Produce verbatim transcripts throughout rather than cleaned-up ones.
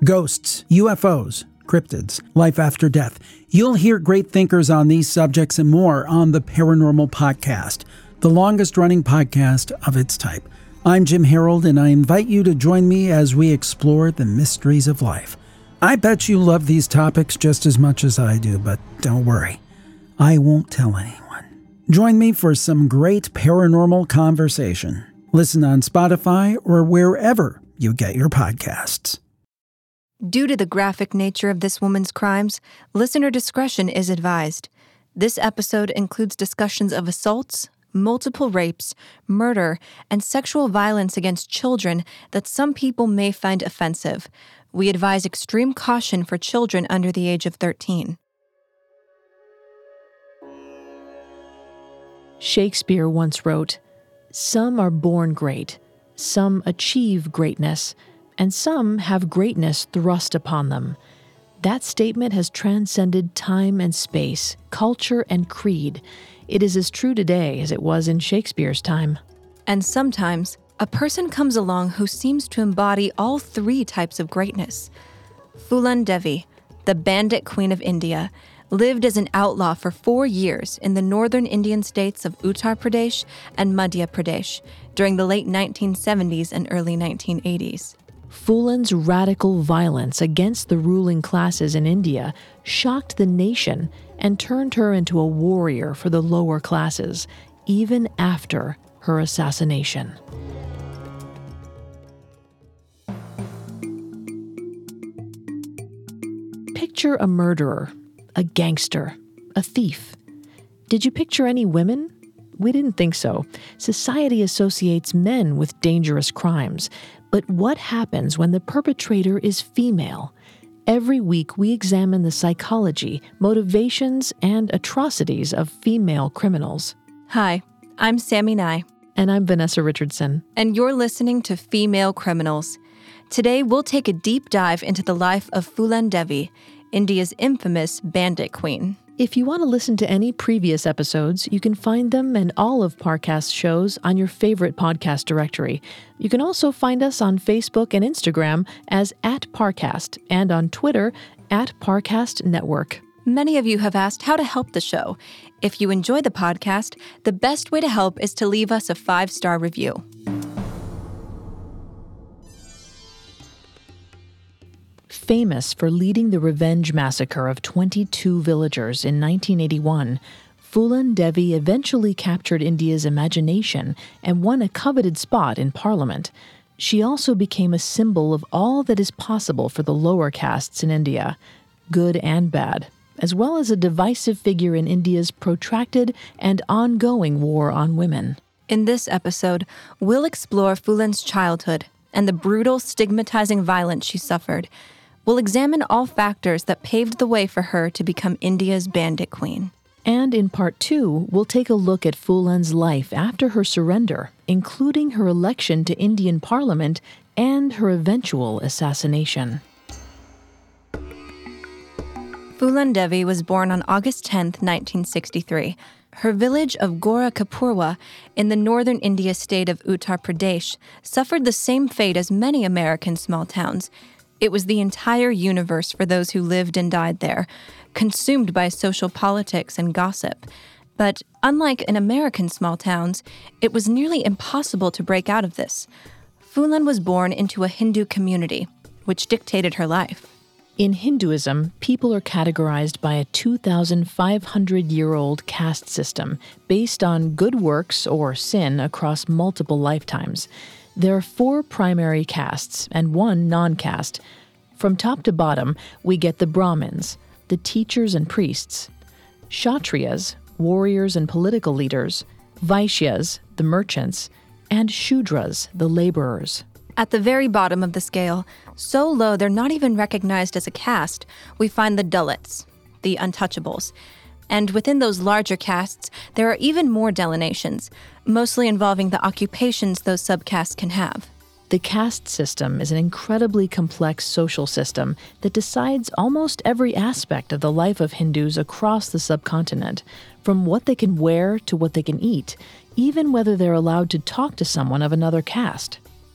Ghosts, U F Os, cryptids, life after death. You'll hear great thinkers on these subjects and more on the Paranormal Podcast, the longest-running podcast of its type. I'm Jim Harold, and I invite you to join me as we explore the mysteries of life. I bet you love these topics just as much as I do, but don't worry, I won't tell anyone. Join me for some great paranormal conversation. Listen on Spotify or wherever you get your podcasts. Due to the graphic nature of this woman's crimes, listener discretion is advised. This episode includes discussions of assaults, multiple rapes, murder, and sexual violence against children that some people may find offensive. We advise extreme caution for children under the age of thirteen. Shakespeare once wrote, "Some are born great, some achieve greatness, and some have greatness thrust upon them." That statement has transcended time and space, culture and creed. It is as true today as it was in Shakespeare's time. And sometimes, a person comes along who seems to embody all three types of greatness. Phulan Devi, the bandit queen of India, lived as an outlaw for four years in the northern Indian states of Uttar Pradesh and Madhya Pradesh during the late nineteen seventies and early nineteen eighties. Phulan's radical violence against the ruling classes in India shocked the nation and turned her into a warrior for the lower classes, even after her assassination. Picture a murderer, a gangster, a thief. Did you picture any women? We didn't think so. Society associates men with dangerous crimes. But what happens when the perpetrator is female? Every week we examine the psychology, motivations, and atrocities of female criminals. Hi, I'm Sammy Nye. And I'm Vanessa Richardson. And you're listening to Female Criminals. Today we'll take a deep dive into the life of Phulan Devi, India's infamous bandit queen. If you want to listen to any previous episodes, you can find them and all of Parcast's shows on your favorite podcast directory. You can also find us on Facebook and Instagram as at Parcast and on Twitter at Parcast Network. Many of you have asked how to help the show. If you enjoy the podcast, the best way to help is to leave us a five-star review. Famous for leading the revenge massacre of twenty-two villagers in nineteen eighty-one, Phulan Devi eventually captured India's imagination and won a coveted spot in Parliament. She also became a symbol of all that is possible for the lower castes in India, good and bad, as well as a divisive figure in India's protracted and ongoing war on women. In this episode, we'll explore Phulan's childhood and the brutal, stigmatizing violence she suffered. We'll examine all factors that paved the way for her to become India's bandit queen. And in part two, we'll take a look at Phulan's life after her surrender, including her election to Indian Parliament and her eventual assassination. Phulan Devi was born on August tenth, nineteen sixty-three. Her village of Gorakhpurwa in the northern India state of Uttar Pradesh suffered the same fate as many American small towns. It was the entire universe for those who lived and died there, consumed by social politics and gossip. But unlike in American small towns, it was nearly impossible to break out of this. Phulan was born into a Hindu community, which dictated her life. In Hinduism, people are categorized by a two thousand five hundred year old caste system based on good works or sin across multiple lifetimes. There are four primary castes and one non-caste. From top to bottom, we get the Brahmins, the teachers and priests, Kshatriyas, warriors and political leaders, Vaishyas, the merchants, and Shudras, the laborers. At the very bottom of the scale, so low they're not even recognized as a caste, we find the Dalits, the untouchables. And within those larger castes, there are even more delineations, mostly involving the occupations those subcastes can have. The caste system is an incredibly complex social system that decides almost every aspect of the life of Hindus across the subcontinent, from what they can wear to what they can eat, even whether they're allowed to talk to someone of another caste.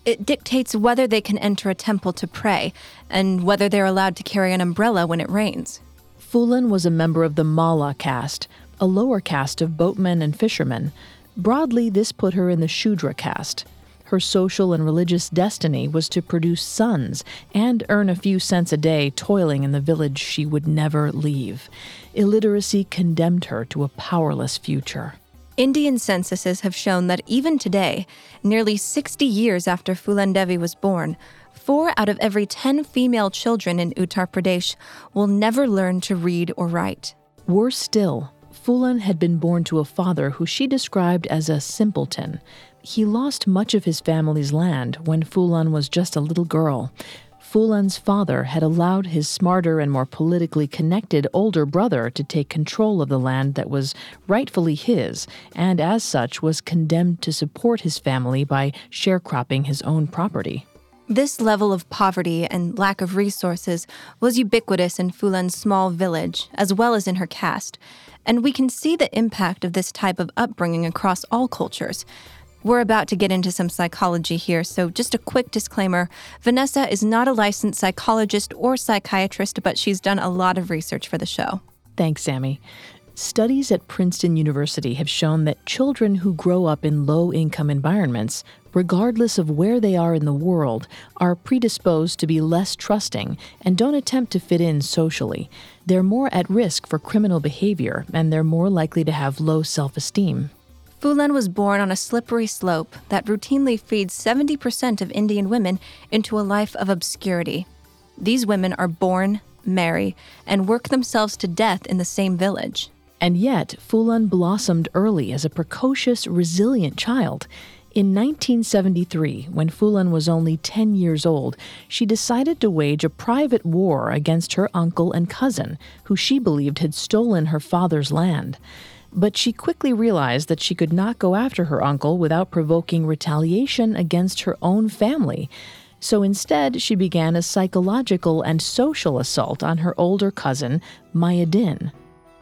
It dictates whether they can enter a temple to pray and whether they're allowed to carry an umbrella when it rains. Phulan was a member of the Mala caste, a lower caste of boatmen and fishermen. Broadly, this put her in the Shudra caste. Her social and religious destiny was to produce sons and earn a few cents a day toiling in the village she would never leave. Illiteracy condemned her to a powerless future. Indian censuses have shown that even today, nearly sixty years after Phulan Devi was born, four out of every ten female children in Uttar Pradesh will never learn to read or write. Worse still, Phulan had been born to a father who she described as a simpleton. He lost much of his family's land when Phulan was just a little girl. Phulan's father had allowed his smarter and more politically connected older brother to take control of the land that was rightfully his, and as such was condemned to support his family by sharecropping his own property. This level of poverty and lack of resources was ubiquitous in Phulan's small village, as well as in her caste, and we can see the impact of this type of upbringing across all cultures. We're about to get into some psychology here, so just a quick disclaimer. Vanessa is not a licensed psychologist or psychiatrist, but she's done a lot of research for the show. Thanks, Sammy. Studies at Princeton University have shown that children who grow up in low-income environments, regardless of where they are in the world, are predisposed to be less trusting and don't attempt to fit in socially. They're more at risk for criminal behavior, and they're more likely to have low self-esteem. Phulan was born on a slippery slope that routinely feeds seventy percent of Indian women into a life of obscurity. These women are born, marry, and work themselves to death in the same village. And yet, Phulan blossomed early as a precocious, resilient child. In nineteen seventy-three, when Phulan was only ten years old, she decided to wage a private war against her uncle and cousin, who she believed had stolen her father's land. But she quickly realized that she could not go after her uncle without provoking retaliation against her own family. So instead, she began a psychological and social assault on her older cousin, Maya Din.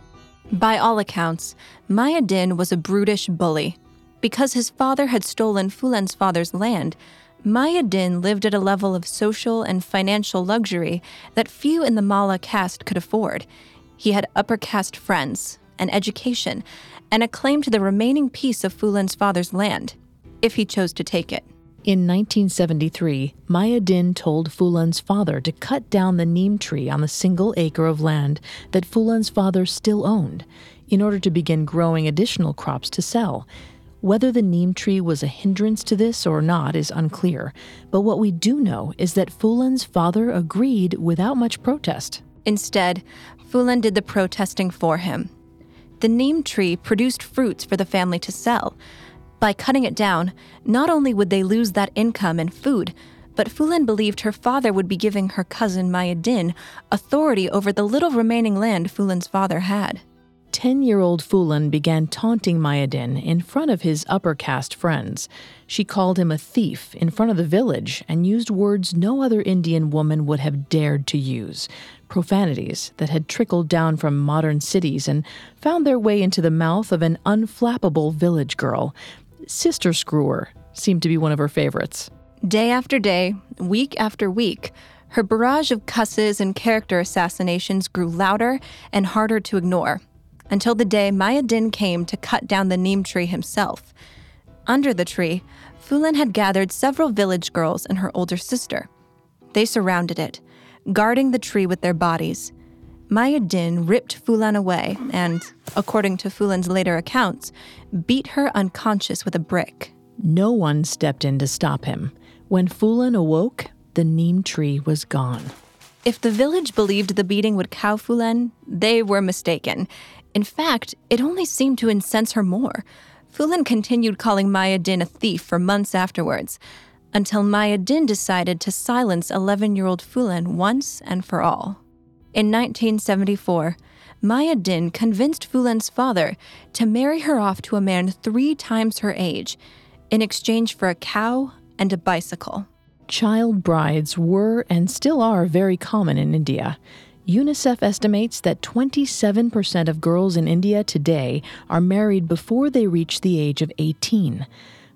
By all accounts, Maya Din was a brutish bully. Because his father had stolen Phulan's father's land, Maya Din lived at a level of social and financial luxury that few in the Malla caste could afford. He had upper caste friends, an education, and a claim to the remaining piece of Phulan's father's land, if he chose to take it. In nineteen seventy-three, Maya Din told Phulan's father to cut down the neem tree on the single acre of land that Phulan's father still owned, in order to begin growing additional crops to sell. Whether the neem tree was a hindrance to this or not is unclear, but what we do know is that Phulan's father agreed without much protest. Instead, Phulan did the protesting for him. The neem tree produced fruits for the family to sell. By cutting it down, not only would they lose that income and food, but Phulan believed her father would be giving her cousin Maya Din authority over the little remaining land Phulan's father had. Ten-year-old Phulan began taunting Maya Din in front of his upper caste friends. She called him a thief in front of the village and used words no other Indian woman would have dared to use, profanities that had trickled down from modern cities and found their way into the mouth of an unflappable village girl. Sister Screwer seemed to be one of her favorites. Day after day, week after week, her barrage of cusses and character assassinations grew louder and harder to ignore, until the day Maya Din came to cut down the neem tree himself. Under the tree, Phulan had gathered several village girls and her older sister. They surrounded it, guarding the tree with their bodies. Maya Din ripped Phulan away and, according to Phulan's later accounts, beat her unconscious with a brick. No one stepped in to stop him. When Phulan awoke, the neem tree was gone. If the village believed the beating would cow Phulan, they were mistaken. In fact, it only seemed to incense her more. Phulan continued calling Maya Din a thief for months afterwards, until Maya Din decided to silence eleven-year-old Phulan once and for all. In nineteen seventy-four, Maya Din convinced Phulan's father to marry her off to a man three times her age, in exchange for a cow and a bicycle. Child brides were and still are very common in India. UNICEF estimates that twenty-seven percent of girls in India today are married before they reach the age of eighteen.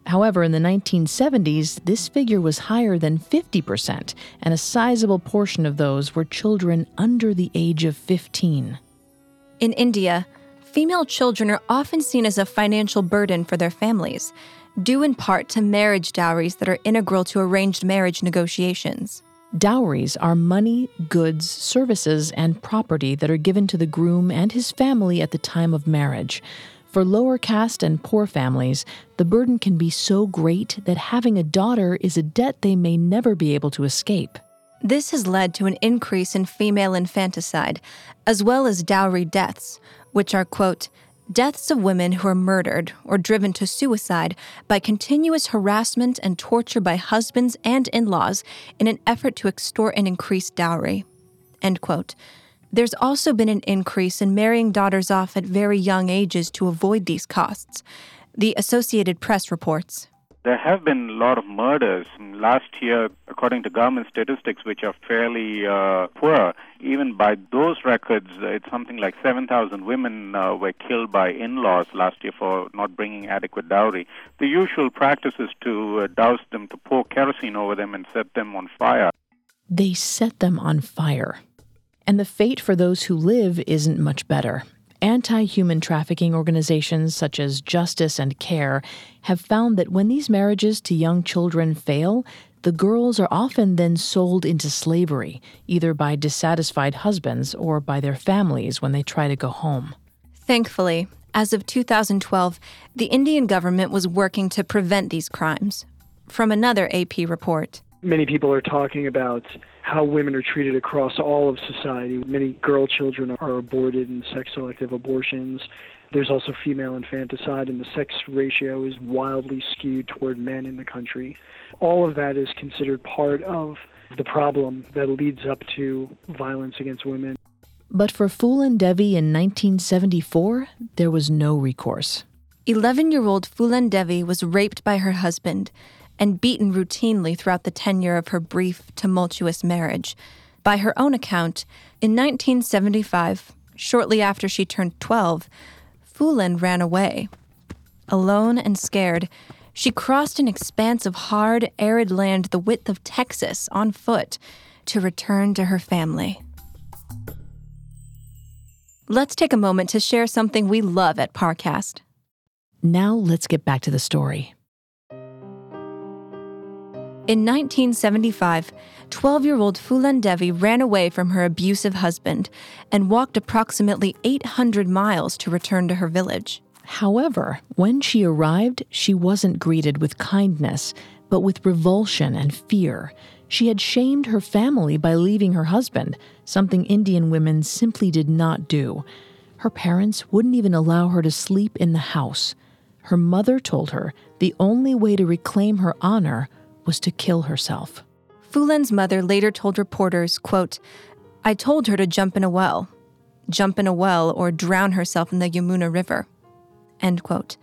However, in the nineteen seventies, this figure was higher than fifty percent, and a sizable portion of those were children under the age of fifteen. In India, female children are often seen as a financial burden for their families, due in part to marriage dowries that are integral to arranged marriage negotiations. Dowries are money, goods, services, and property that are given to the groom and his family at the time of marriage. For lower caste and poor families, the burden can be so great that having a daughter is a debt they may never be able to escape. This has led to an increase in female infanticide, as well as dowry deaths, which are, quote, deaths of women who are murdered or driven to suicide by continuous harassment and torture by husbands and in-laws in an effort to extort an increased dowry, end quote. There's also been an increase in marrying daughters off at very young ages to avoid these costs, the Associated Press reports. There have been a lot of murders. Last year, according to government statistics, which are fairly uh, poor, even by those records, it's something like seven thousand women uh, were killed by in-laws last year for not bringing adequate dowry. The usual practice is to uh, douse them, to pour kerosene over them and set them on fire. They set them on fire. And the fate for those who live isn't much better. Anti-human trafficking organizations such as Justice and Care have found that when these marriages to young children fail, the girls are often then sold into slavery, either by dissatisfied husbands or by their families when they try to go home. Thankfully, as of two thousand twelve, the Indian government was working to prevent these crimes. From another A P report. Many people are talking about how women are treated across all of society. Many girl children are aborted in sex-selective abortions. There's also female infanticide, and the sex ratio is wildly skewed toward men in the country. All of that is considered part of the problem that leads up to violence against women. But for Phulan Devi in nineteen seventy-four, there was no recourse. eleven-year-old Phulan Devi was raped by her husband and beaten routinely throughout the tenure of her brief, tumultuous marriage. By her own account, in nineteen seventy-five, shortly after she turned twelve, Phulan ran away. Alone and scared, she crossed an expanse of hard, arid land the width of Texas on foot to return to her family. Let's take a moment to share something we love at Parcast. Now let's get back to the story. In nineteen seventy-five, twelve-year-old Phulan Devi ran away from her abusive husband and walked approximately eight hundred miles to return to her village. However, when she arrived, she wasn't greeted with kindness, but with revulsion and fear. She had shamed her family by leaving her husband, something Indian women simply did not do. Her parents wouldn't even allow her to sleep in the house. Her mother told her the only way to reclaim her honor was to kill herself. Phulan's mother later told reporters, quote, I told her to jump in a well, jump in a well or drown herself in the Yamuna River, end quote.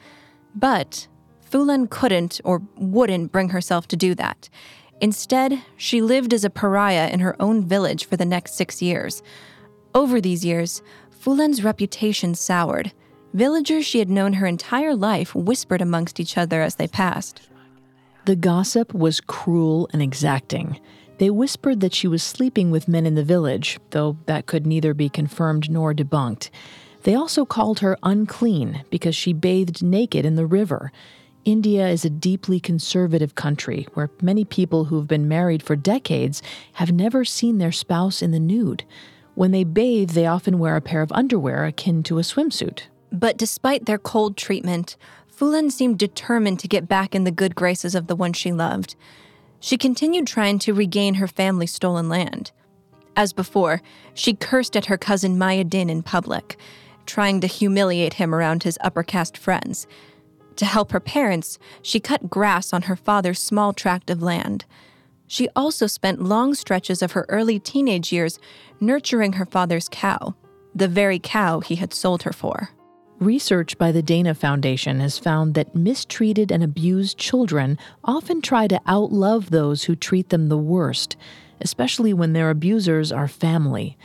But Phulan couldn't or wouldn't bring herself to do that. Instead, she lived as a pariah in her own village for the next six years. Over these years, Phulan's reputation soured. Villagers she had known her entire life whispered amongst each other as they passed. The gossip was cruel and exacting. They whispered that she was sleeping with men in the village, though that could neither be confirmed nor debunked. They also called her unclean because she bathed naked in the river. India is a deeply conservative country where many people who've been married for decades have never seen their spouse in the nude. When they bathe, they often wear a pair of underwear akin to a swimsuit. But despite their cold treatment, Phulan seemed determined to get back in the good graces of the one she loved. She continued trying to regain her family's stolen land. As before, she cursed at her cousin Mayuddin in public, trying to humiliate him around his upper caste friends. To help her parents, she cut grass on her father's small tract of land. She also spent long stretches of her early teenage years nurturing her father's cow, the very cow he had sold her for. Research by the Dana Foundation has found that mistreated and abused children often try to outlove those who treat them the worst, especially when their abusers are family.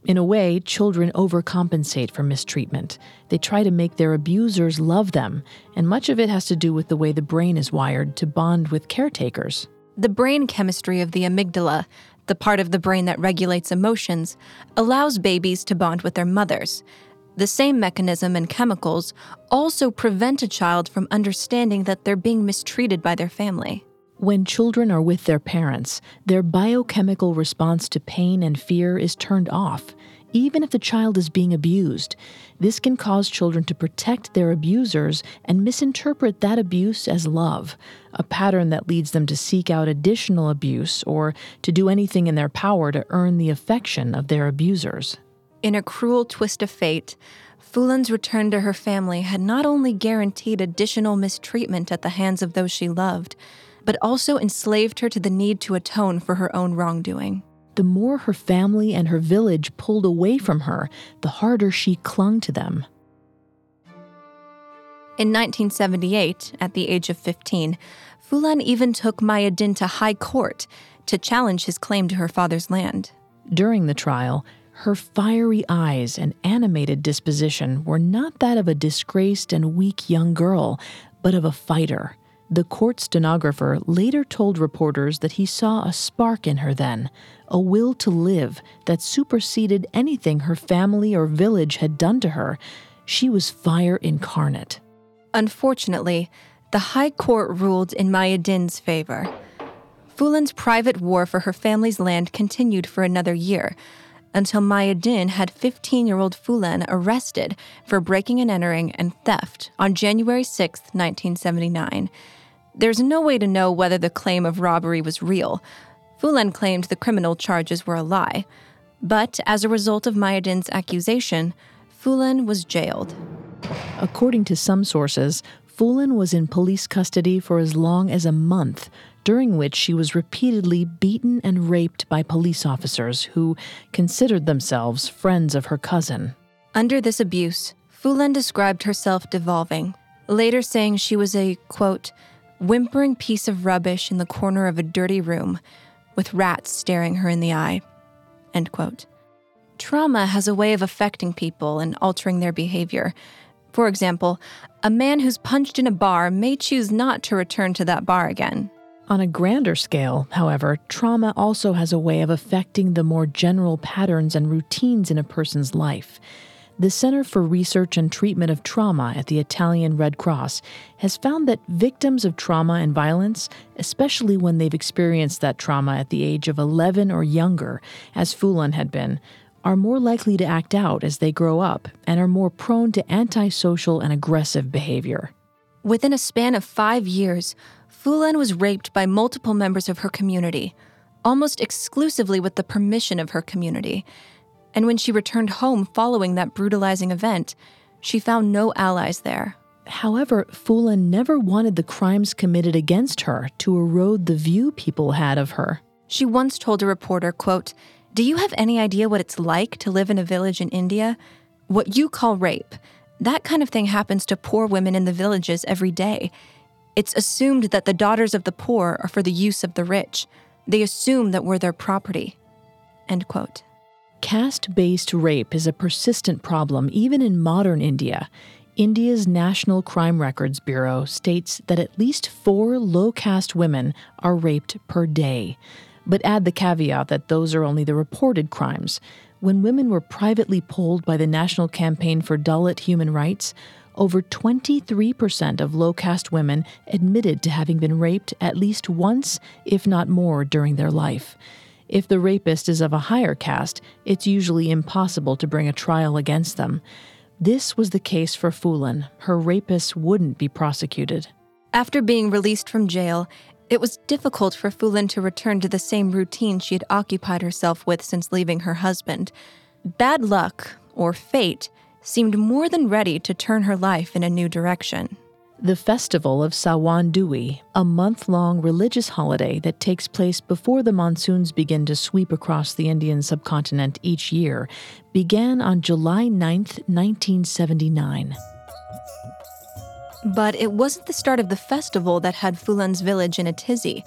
In a way, children overcompensate for mistreatment. They try to make their abusers love them, and much of it has to do with the way the brain is wired to bond with caretakers. The brain chemistry of the amygdala, the part of the brain that regulates emotions, allows babies to bond with their mothers. The same mechanism and chemicals also prevent a child from understanding that they're being mistreated by their family. When children are with their parents, their biochemical response to pain and fear is turned off, even if the child is being abused. This can cause children to protect their abusers and misinterpret that abuse as love, a pattern that leads them to seek out additional abuse or to do anything in their power to earn the affection of their abusers. In a cruel twist of fate, Phulan's return to her family had not only guaranteed additional mistreatment at the hands of those she loved, but also enslaved her to the need to atone for her own wrongdoing. The more her family and her village pulled away from her, the harder she clung to them. In nineteen seventy-eight, at the age of fifteen, Phulan even took Mayadin to high court to challenge his claim to her father's land. During the trial, her fiery eyes and animated disposition were not that of a disgraced and weak young girl, but of a fighter. The court stenographer later told reporters that he saw a spark in her then, a will to live that superseded anything her family or village had done to her. She was fire incarnate. Unfortunately, the High Court ruled in Mayadin's favor. Phulan's private war for her family's land continued for another year, until Mayadin had fifteen-year-old Phulan arrested for breaking and entering and theft on January sixth, nineteen seventy-nine. There's no way to know whether the claim of robbery was real. Phulan claimed the criminal charges were a lie. But as a result of Mayadin's accusation, Phulan was jailed. According to some sources, Phulan was in police custody for as long as a month, during which she was repeatedly beaten and raped by police officers who considered themselves friends of her cousin. Under this abuse, Phulan described herself devolving, later saying she was a, quote, whimpering piece of rubbish in the corner of a dirty room, with rats staring her in the eye, end quote. Trauma has a way of affecting people and altering their behavior. For example, a man who's punched in a bar may choose not to return to that bar again. On a grander scale, however, trauma also has a way of affecting the more general patterns and routines in a person's life. The Center for Research and Treatment of Trauma at the Italian Red Cross has found that victims of trauma and violence, especially when they've experienced that trauma at the age of eleven or younger, as Phulan had been, are more likely to act out as they grow up and are more prone to antisocial and aggressive behavior. Within a span of five years, Phulan was raped by multiple members of her community, almost exclusively with the permission of her community. And when she returned home following that brutalizing event, she found no allies there. However, Phulan never wanted the crimes committed against her to erode the view people had of her. She once told a reporter, quote, "Do you have any idea what it's like to live in a village in India? What you call rape, that kind of thing happens to poor women in the villages every day. It's assumed that the daughters of the poor are for the use of the rich. They assume that we're their property," end quote. Caste-based rape is a persistent problem even in modern India. India's National Crime Records Bureau states that at least four low-caste women are raped per day. But add the caveat that those are only the reported crimes. When women were privately polled by the National Campaign for Dalit Human Rights, over twenty-three percent of low-caste women admitted to having been raped at least once, if not more, during their life. If the rapist is of a higher caste, it's usually impossible to bring a trial against them. This was the case for Phulan. Her rapist wouldn't be prosecuted. After being released from jail, it was difficult for Phulan to return to the same routine she had occupied herself with since leaving her husband. Bad luck, or fate, seemed more than ready to turn her life in a new direction. The festival of Sawan Dui, a month-long religious holiday that takes place before the monsoons begin to sweep across the Indian subcontinent each year, began on July ninth, nineteen seventy-nine. But it wasn't the start of the festival that had Phulan's village in a tizzy.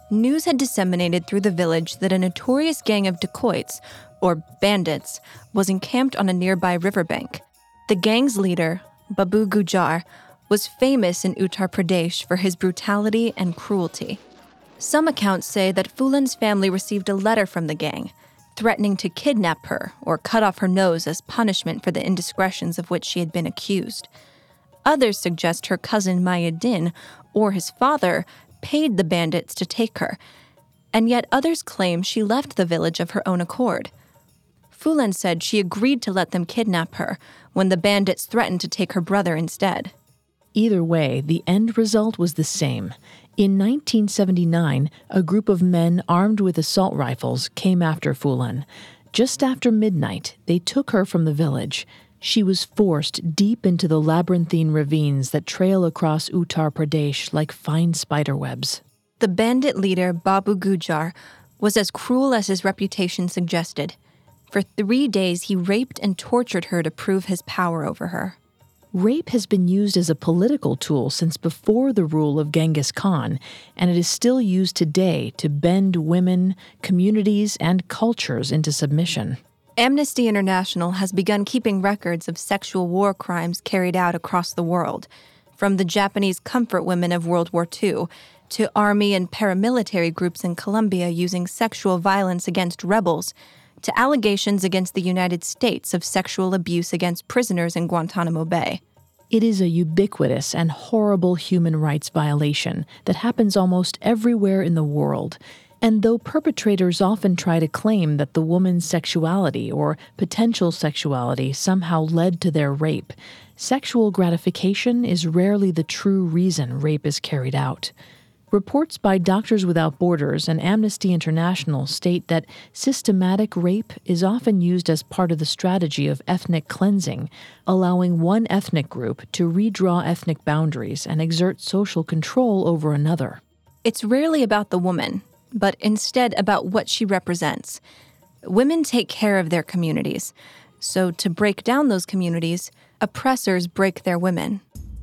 news had disseminated through the village that a notorious gang of dacoits, or bandits, was encamped on a nearby riverbank. The gang's leader, Babu Gujar, was famous in Uttar Pradesh for his brutality and cruelty. Some accounts say that Phulan's family received a letter from the gang, threatening to kidnap her or cut off her nose as punishment for the indiscretions of which she had been accused. Others suggest her cousin Mayuddin, or his father, paid the bandits to take her, and yet others claim she left the village of her own accord. Phulan said she agreed to let them kidnap her when the bandits threatened to take her brother instead. Either way, the end result was the same. In nineteen seventy-nine, a group of men armed with assault rifles came after Phulan. Just after midnight, they took her from the village. She was forced deep into the labyrinthine ravines that trail across Uttar Pradesh like fine spiderwebs. The bandit leader, Babu Gujar, was as cruel as his reputation suggested. For three days, he raped and tortured her to prove his power over her. Rape has been used as a political tool since before the rule of Genghis Khan, and it is still used today to bend women, communities, and cultures into submission. Amnesty International has begun keeping records of sexual war crimes carried out across the world, from the Japanese comfort women of World War Two to army and paramilitary groups in Colombia using sexual violence against rebels, to allegations against the United States of sexual abuse against prisoners in Guantanamo Bay. It is a ubiquitous and horrible human rights violation that happens almost everywhere in the world. And though perpetrators often try to claim that the woman's sexuality or potential sexuality somehow led to their rape, sexual gratification is rarely the true reason rape is carried out. Reports by Doctors Without Borders and Amnesty International state that systematic rape is often used as part of the strategy of ethnic cleansing, allowing one ethnic group to redraw ethnic boundaries and exert social control over another. It's rarely about the woman, but instead about what she represents. Women take care of their communities, so to break down those communities, oppressors break their women.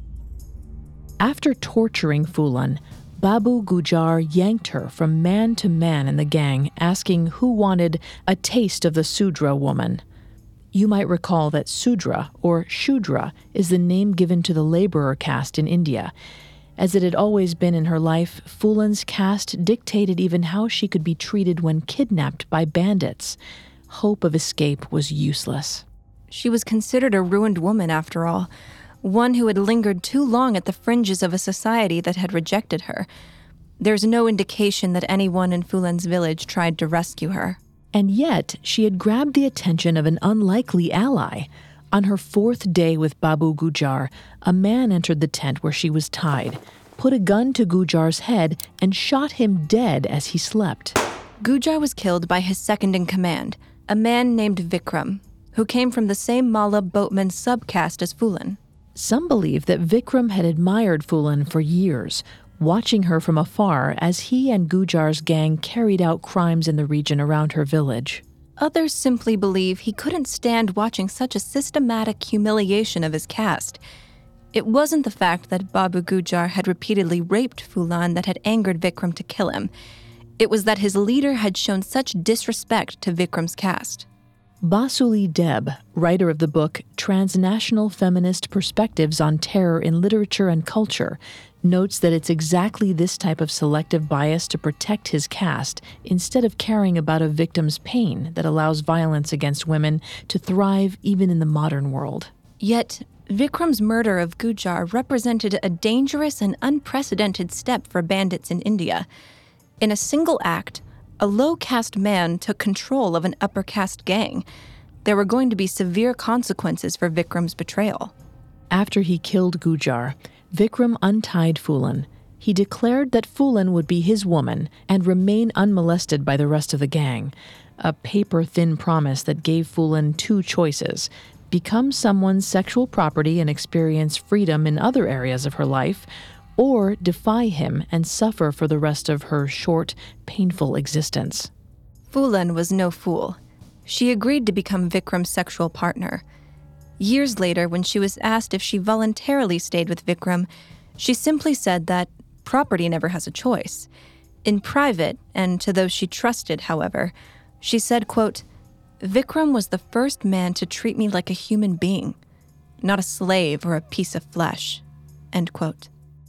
After torturing Phulan, Babu Gujar yanked her from man to man in the gang, asking who wanted a taste of the Sudra woman. You might recall that Sudra, or Shudra, is the name given to the laborer caste in India. As it had always been in her life, Phulan's caste dictated even how she could be treated when kidnapped by bandits. Hope of escape was useless. She was considered a ruined woman, after all. One who had lingered too long at the fringes of a society that had rejected her. There's no indication that anyone in Phulan's village tried to rescue her. And yet, she had grabbed the attention of an unlikely ally. On her fourth day with Babu Gujar, a man entered the tent where she was tied, put a gun to Gujar's head, and shot him dead as he slept. Gujar was killed by his second-in-command, a man named Vikram, who came from the same Malla boatman subcaste as Phulan. Some believe that Vikram had admired Phulan for years, watching her from afar as he and Gujar's gang carried out crimes in the region around her village. Others simply believe he couldn't stand watching such a systematic humiliation of his caste. It wasn't the fact that Babu Gujar had repeatedly raped Phulan that had angered Vikram to kill him. It was that his leader had shown such disrespect to Vikram's caste. Basuli Deb, writer of the book Transnational Feminist Perspectives on Terror in Literature and Culture, notes that it's exactly this type of selective bias to protect his caste instead of caring about a victim's pain that allows violence against women to thrive even in the modern world. Yet, Vikram's murder of Gujar represented a dangerous and unprecedented step for bandits in India. In a single act, a low-caste man took control of an upper-caste gang. There were going to be severe consequences for Vikram's betrayal. After he killed Gujar, Vikram untied Phulan. He declared that Phulan would be his woman and remain unmolested by the rest of the gang, a paper-thin promise that gave Phulan two choices: become someone's sexual property and experience freedom in other areas of her life, or defy him and suffer for the rest of her short, painful existence. Phulan was no fool. She agreed to become Vikram's sexual partner. Years later, when she was asked if she voluntarily stayed with Vikram, she simply said that property never has a choice. In private, and to those she trusted, however, she said, quote, "Vikram was the first man to treat me like a human being, not a slave or a piece of flesh," end quote.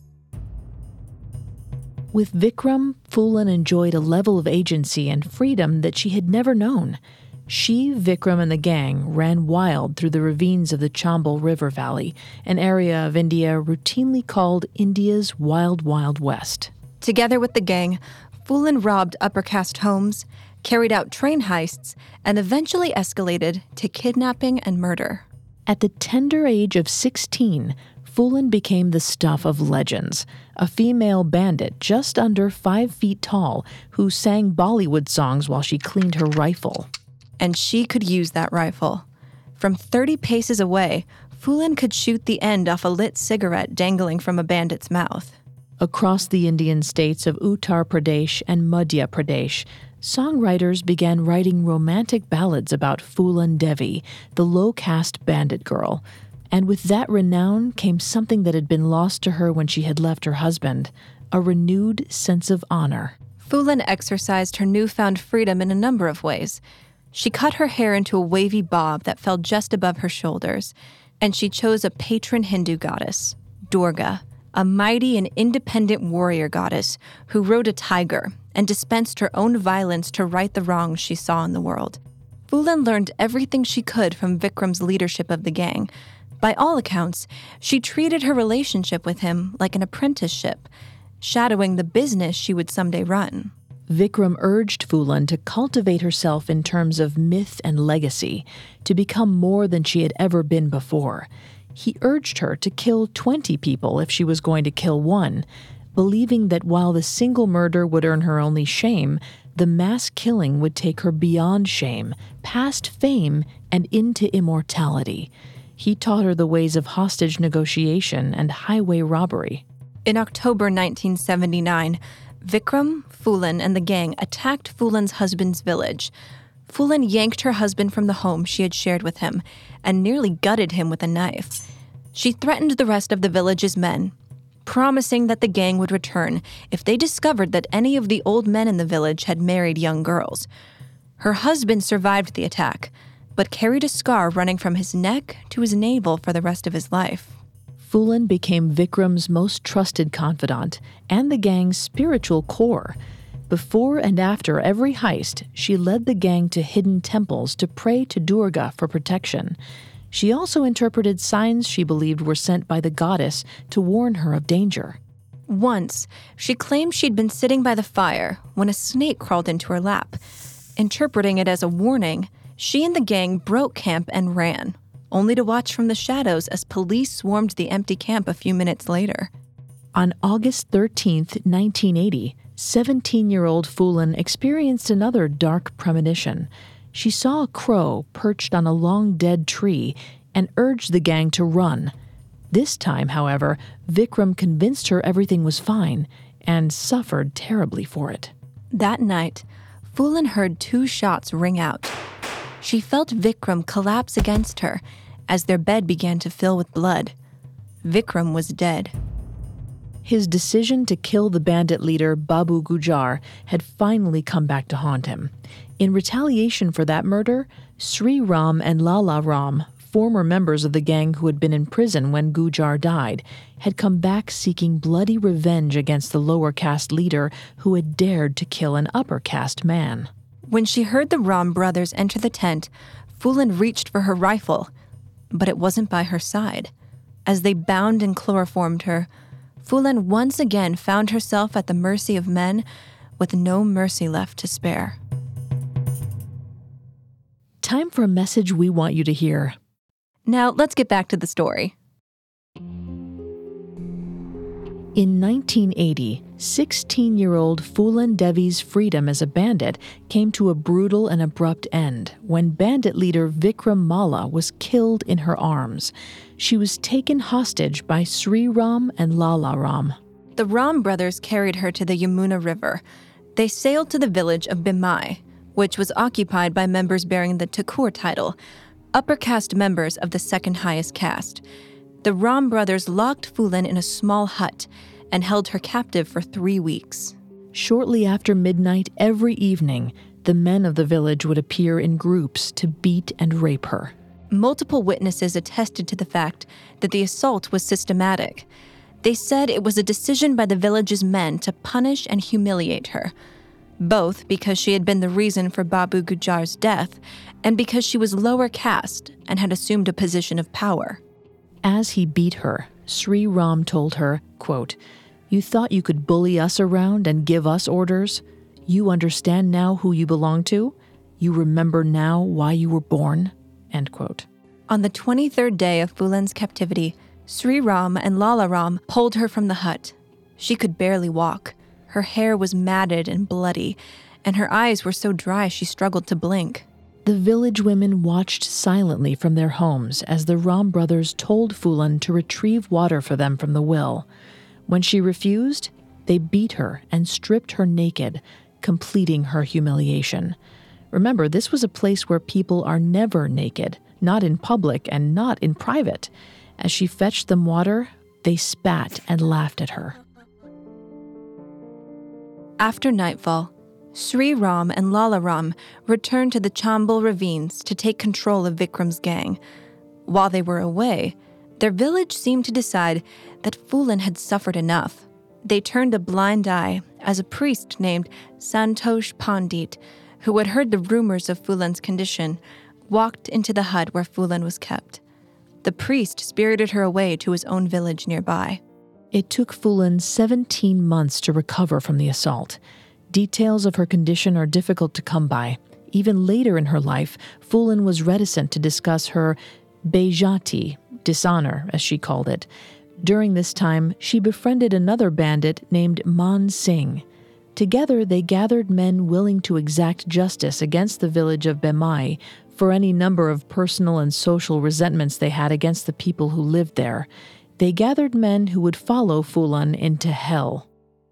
With Vikram, Phoolan enjoyed a level of agency and freedom that she had never known. She, Vikram, and the gang ran wild through the ravines of the Chambal River Valley, an area of India routinely called India's Wild Wild West. Together with the gang, Phoolan robbed upper caste homes, carried out train heists, and eventually escalated to kidnapping and murder. At the tender age of sixteen, Phoolan became the stuff of legends, a female bandit just under five feet tall who sang Bollywood songs while she cleaned her rifle. And she could use that rifle. From thirty paces away, Phoolan could shoot the end off a lit cigarette dangling from a bandit's mouth. Across the Indian states of Uttar Pradesh and Madhya Pradesh, songwriters began writing romantic ballads about Phoolan Devi, the low-caste bandit girl. And with that renown came something that had been lost to her when she had left her husband, a renewed sense of honor. Phoolan exercised her newfound freedom in a number of ways. She cut her hair into a wavy bob that fell just above her shoulders, and she chose a patron Hindu goddess, Durga, a mighty and independent warrior goddess who rode a tiger and dispensed her own violence to right the wrongs she saw in the world. Phoolan learned everything she could from Vikram's leadership of the gang. By all accounts, she treated her relationship with him like an apprenticeship, shadowing the business she would someday run. Vikram urged Phoolan to cultivate herself in terms of myth and legacy, to become more than she had ever been before. He urged her to kill twenty people if she was going to kill one, believing that while the single murder would earn her only shame, the mass killing would take her beyond shame, past fame, and into immortality. He taught her the ways of hostage negotiation and highway robbery. In October nineteen seventy-nine, Vikram, Phoolan, and the gang attacked Phoolan's husband's village. Phoolan yanked her husband from the home she had shared with him and nearly gutted him with a knife. She threatened the rest of the village's men, promising that the gang would return if they discovered that any of the old men in the village had married young girls. Her husband survived the attack, but carried a scar running from his neck to his navel for the rest of his life. Phoolan became Vikram's most trusted confidant and the gang's spiritual core. Before and after every heist, she led the gang to hidden temples to pray to Durga for protection. She also interpreted signs she believed were sent by the goddess to warn her of danger. Once, she claimed she'd been sitting by the fire when a snake crawled into her lap. Interpreting it as a warning, she and the gang broke camp and ran, only to watch from the shadows as police swarmed the empty camp a few minutes later. On August thirteenth, nineteen eighty, seventeen-year-old Phoolan experienced another dark premonition. She saw a crow perched on a long-dead tree and urged the gang to run. This time, however, Vikram convinced her everything was fine and suffered terribly for it. That night, Phoolan heard two shots ring out. She felt Vikram collapse against her as their bed began to fill with blood. Vikram was dead. His decision to kill the bandit leader Babu Gujar had finally come back to haunt him. In retaliation for that murder, Sri Ram and Lala Ram, former members of the gang who had been in prison when Gujar died, had come back seeking bloody revenge against the lower caste leader who had dared to kill an upper caste man. When she heard the Ram brothers enter the tent, Phoolan reached for her rifle, but it wasn't by her side. As they bound and chloroformed her, Phoolan once again found herself at the mercy of men with no mercy left to spare. Time for a message we want you to hear. Now, let's get back to the story. In nineteen eighty, sixteen-year-old Phoolan Devi's freedom as a bandit came to a brutal and abrupt end when bandit leader Vikram Malla was killed in her arms. She was taken hostage by Sri Ram and Lala Ram. The Ram brothers carried her to the Yamuna River. They sailed to the village of Bimai, which was occupied by members bearing the Thakur title, upper caste members of the second highest caste. The Ram brothers locked Phoolan in a small hut and held her captive for three weeks. Shortly after midnight every evening, the men of the village would appear in groups to beat and rape her. Multiple witnesses attested to the fact that the assault was systematic. They said it was a decision by the village's men to punish and humiliate her, both because she had been the reason for Babu Gujar's death and because she was lower caste and had assumed a position of power. As he beat her, Sri Ram told her, quote, "You thought you could bully us around and give us orders? You understand now who you belong to? You remember now why you were born?" End quote. On the twenty-third day of Phulan's captivity, Sri Ram and Lala Ram pulled her from the hut. She could barely walk. Her hair was matted and bloody, and her eyes were so dry she struggled to blink. The village women watched silently from their homes as the Ram brothers told Phulan to retrieve water for them from the well. When she refused, they beat her and stripped her naked, completing her humiliation. Remember, this was a place where people are never naked, not in public and not in private. As she fetched them water, they spat and laughed at her. After nightfall, Sri Ram and Lala Ram returned to the Chambal ravines to take control of Vikram's gang. While they were away, their village seemed to decide that Phulan had suffered enough. They turned a blind eye as a priest named Santosh Pandit, who had heard the rumors of Phulan's condition, walked into the hut where Phulan was kept. The priest spirited her away to his own village nearby. It took Phulan seventeen months to recover from the assault. Details of her condition are difficult to come by. Even later in her life, Phulan was reticent to discuss her bejati, dishonor, as she called it. During this time, she befriended another bandit named Man Singh. Together, they gathered men willing to exact justice against the village of Bemai for any number of personal and social resentments they had against the people who lived there. They gathered men who would follow Phulan into hell.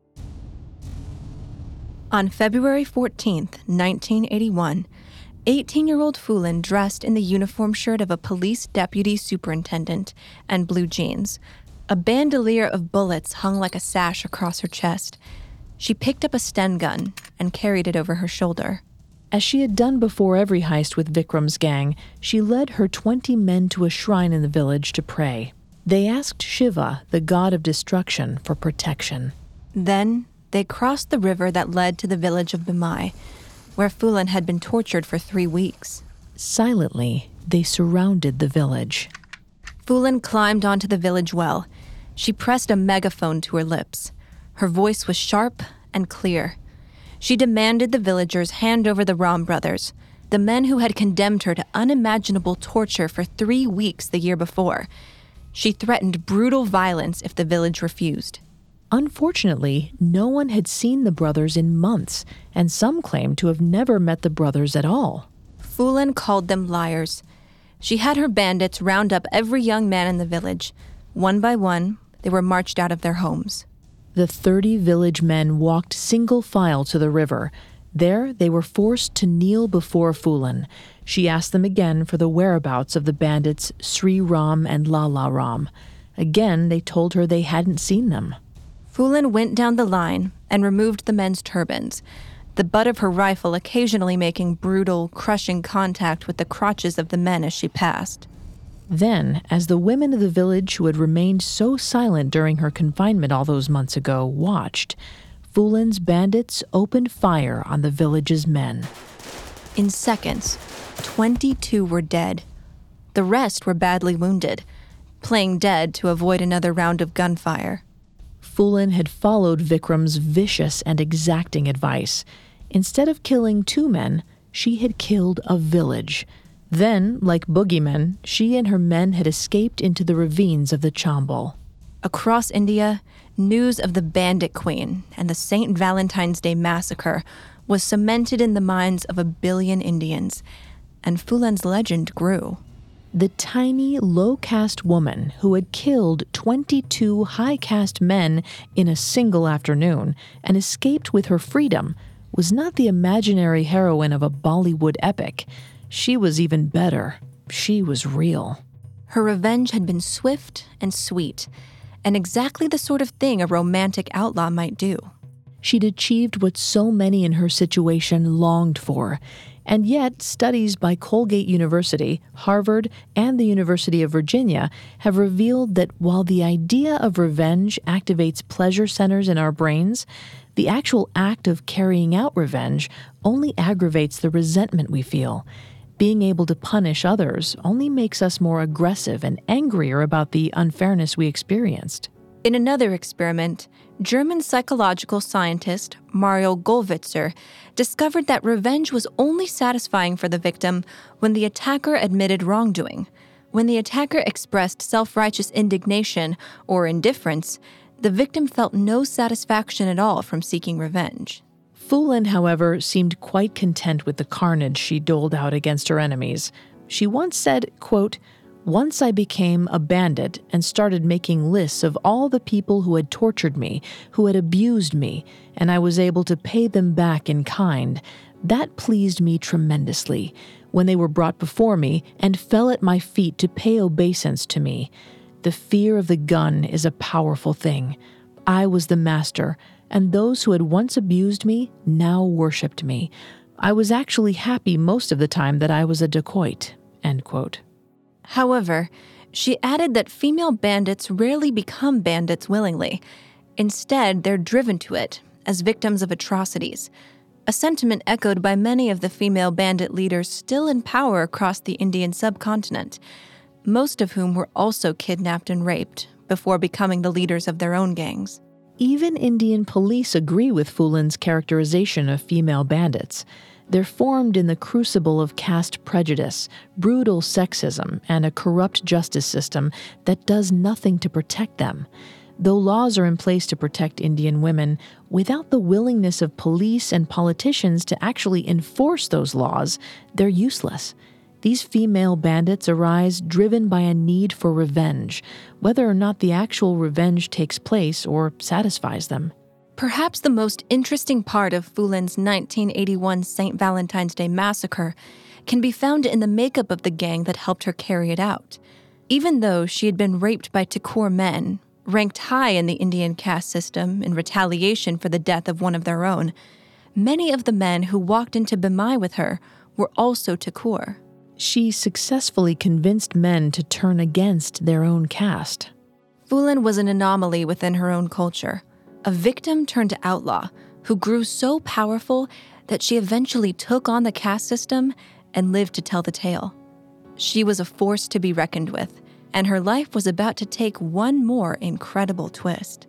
On February fourteenth, nineteen eighty-one, eighteen-year-old Phulan dressed in the uniform shirt of a police deputy superintendent and blue jeans. A bandolier of bullets hung like a sash across her chest. She picked up a Sten gun and carried it over her shoulder. As she had done before every heist with Vikram's gang, she led her twenty men to a shrine in the village to pray. They asked Shiva, the god of destruction, for protection. Then they crossed the river that led to the village of Bemai, where Phulan had been tortured for three weeks. Silently, they surrounded the village. Phulan climbed onto the village well. She pressed a megaphone to her lips. Her voice was sharp and clear. She demanded the villagers hand over the Ram brothers, the men who had condemned her to unimaginable torture for three weeks the year before. She threatened brutal violence if the village refused. Unfortunately, no one had seen the brothers in months, and some claimed to have never met the brothers at all. Phulan called them liars. She had her bandits round up every young man in the village. One by one, they were marched out of their homes. The thirty village men walked single file to the river. There, they were forced to kneel before Phulan. She asked them again for the whereabouts of the bandits Sri Ram and Lala Ram. Again, they told her they hadn't seen them. Phulan went down the line and removed the men's turbans, the butt of her rifle occasionally making brutal, crushing contact with the crotches of the men as she passed. Then, as the women of the village who had remained so silent during her confinement all those months ago watched, Phulan's bandits opened fire on the village's men. In seconds, twenty-two were dead. The rest were badly wounded, playing dead to avoid another round of gunfire. Phulan had followed Vikram's vicious and exacting advice. Instead of killing two men, she had killed a village. Then, like boogeymen, she and her men had escaped into the ravines of the Chambal. Across India, news of the Bandit Queen and the Saint Valentine's Day massacre was cemented in the minds of a billion Indians, and Phulan's legend grew. The tiny, low-caste woman who had killed twenty-two high-caste men in a single afternoon and escaped with her freedom was not the imaginary heroine of a Bollywood epic. She was even better. She was real. Her revenge had been swift and sweet, and exactly the sort of thing a romantic outlaw might do. She'd achieved what so many in her situation longed for. And yet, studies by Colgate University, Harvard, and the University of Virginia have revealed that while the idea of revenge activates pleasure centers in our brains, the actual act of carrying out revenge only aggravates the resentment we feel. Being able to punish others only makes us more aggressive and angrier about the unfairness we experienced. In another experiment, German psychological scientist Mario Gollwitzer discovered that revenge was only satisfying for the victim when the attacker admitted wrongdoing. When the attacker expressed self-righteous indignation or indifference, the victim felt no satisfaction at all from seeking revenge. Foulon, however, seemed quite content with the carnage she doled out against her enemies. She once said, quote, "Once I became a bandit and started making lists of all the people who had tortured me, who had abused me, and I was able to pay them back in kind. That pleased me tremendously. When they were brought before me and fell at my feet to pay obeisance to me. The fear of the gun is a powerful thing. I was the master, and those who had once abused me now worshipped me. I was actually happy most of the time that I was a dacoit." End quote. However, she added that female bandits rarely become bandits willingly. Instead, they're driven to it as victims of atrocities, a sentiment echoed by many of the female bandit leaders still in power across the Indian subcontinent, most of whom were also kidnapped and raped before becoming the leaders of their own gangs. Even Indian police agree with Foulon's characterization of female bandits. They're formed in the crucible of caste prejudice, brutal sexism, and a corrupt justice system that does nothing to protect them. Though laws are in place to protect Indian women, without the willingness of police and politicians to actually enforce those laws, they're useless. These female bandits arise driven by a need for revenge, whether or not the actual revenge takes place or satisfies them. Perhaps the most interesting part of Foulon's nineteen eighty-one Saint Valentine's Day massacre can be found in the makeup of the gang that helped her carry it out. Even though she had been raped by Thakur men, ranked high in the Indian caste system in retaliation for the death of one of their own, many of the men who walked into Bimai with her were also Thakur. She successfully convinced men to turn against their own caste. Foulon was an anomaly within her own culture, a victim turned outlaw who grew so powerful that she eventually took on the caste system and lived to tell the tale. She was a force to be reckoned with, and her life was about to take one more incredible twist.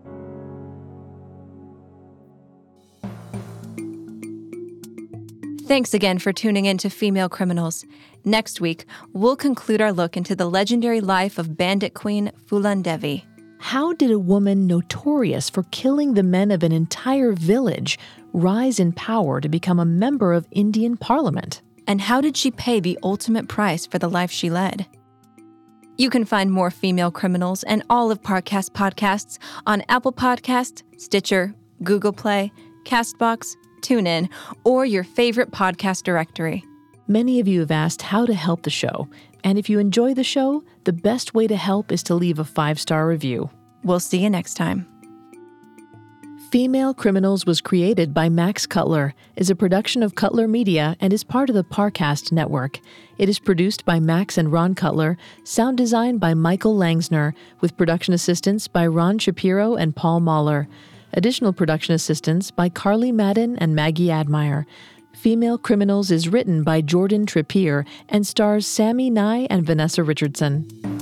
Thanks again for tuning in to Female Criminals. Next week, we'll conclude our look into the legendary life of bandit queen Phulan Devi. How did a woman notorious for killing the men of an entire village rise in power to become a member of Indian Parliament? And how did she pay the ultimate price for the life she led? You can find more Female Criminals and all of Parcast podcasts on Apple Podcasts, Stitcher, Google Play, CastBox, TuneIn, or your favorite podcast directory. Many of you have asked how to help the show, and if you enjoy the show, the best way to help is to leave a five-star review. We'll see you next time. Female Criminals was created by Max Cutler, is a production of Cutler Media, and is part of the Parcast network. It is produced by Max and Ron Cutler, sound design by Michael Langsner, with production assistance by Ron Shapiro and Paul Mahler. Additional production assistance by Carly Madden and Maggie Admire. Female Criminals is written by Jordan Trippier and stars Sammy Nye and Vanessa Richardson.